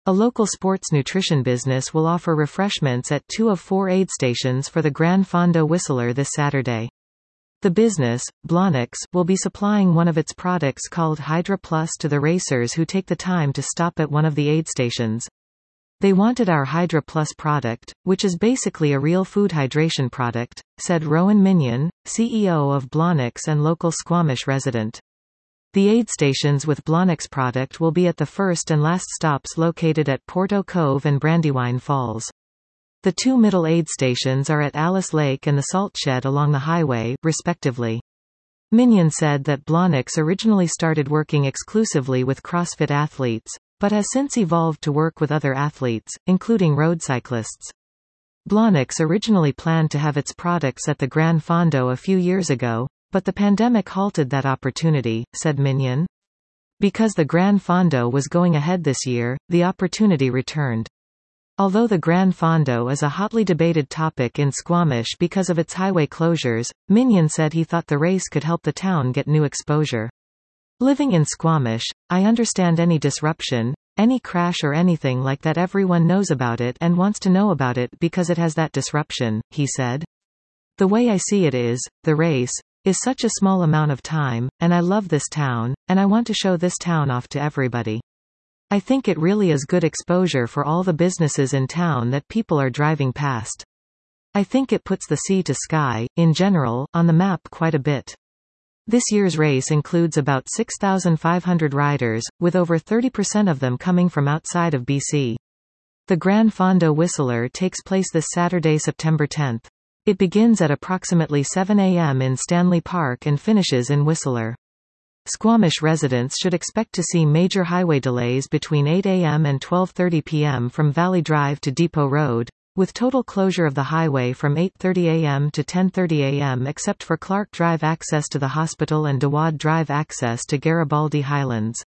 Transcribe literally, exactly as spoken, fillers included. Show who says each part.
Speaker 1: A local sports nutrition business will offer refreshments at two of four aid stations for the Gran Fondo Whistler this Saturday. The business, Blahniks, will be supplying one of its products called Hydra Plus to the racers who take the time to stop at one of the aid stations. They wanted our Hydra Plus product, which is basically a real food hydration product, said Rowan Minion, C E O of Blahniks and local Squamish resident. The aid stations with Blahniks product will be at the first and last stops located at Porto Cove and Brandywine Falls. The two middle aid stations are at Alice Lake and the Salt Shed along the highway, respectively. Minion said that Blahniks originally started working exclusively with CrossFit athletes, but has since evolved to work with other athletes, including road cyclists. Blahniks originally planned to have its products at the Gran Fondo a few years ago, but the pandemic halted that opportunity, said Minion. Because the Gran Fondo was going ahead this year, the opportunity returned. Although the Gran Fondo is a hotly debated topic in Squamish because of its highway closures, Minion said he thought the race could help the town get new exposure. Living in Squamish, I understand any disruption, any crash or anything like that. Everyone knows about it and wants to know about it because it has that disruption, he said. The way I see it is, the race is such a small amount of time, and I love this town, and I want to show this town off to everybody. I think it really is good exposure for all the businesses in town that people are driving past. I think it puts the sea to sky, in general, on the map quite a bit. This year's race includes about six thousand five hundred riders, with over thirty percent of them coming from outside of B C. The Gran Fondo Whistler takes place this Saturday, September tenth. It begins at approximately seven a m in Stanley Park and finishes in Whistler. Squamish residents should expect to see major highway delays between eight a m and twelve thirty p m from Valley Drive to Depot Road, with total closure of the highway from eight thirty a m to ten thirty a m except for Clark Drive access to the hospital and Dewad Drive access to Garibaldi Highlands.